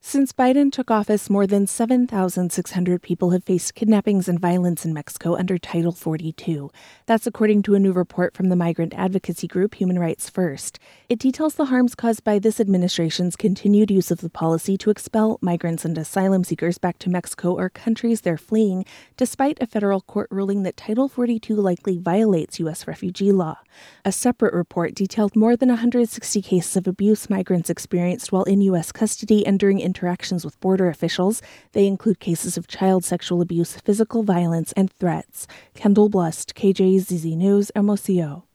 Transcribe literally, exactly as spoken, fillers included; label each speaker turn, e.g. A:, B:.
A: Since Biden took office, more than seven thousand six hundred people have faced kidnappings and violence in Mexico under Title forty-two. That's according to a new report from the migrant advocacy group Human Rights First. It details the harms caused by this administration's continued use of the policy to expel migrants and asylum seekers back to Mexico or countries they're fleeing, despite a federal court ruling that Title forty-two likely violates U S refugee law. A separate report detailed more than one hundred sixty cases of abuse migrants experienced while in U S custody and during interactions with border officials. They include cases of child sexual abuse, physical violence, and threats. Kendall Blust, K J Z Z News, Hermosillo.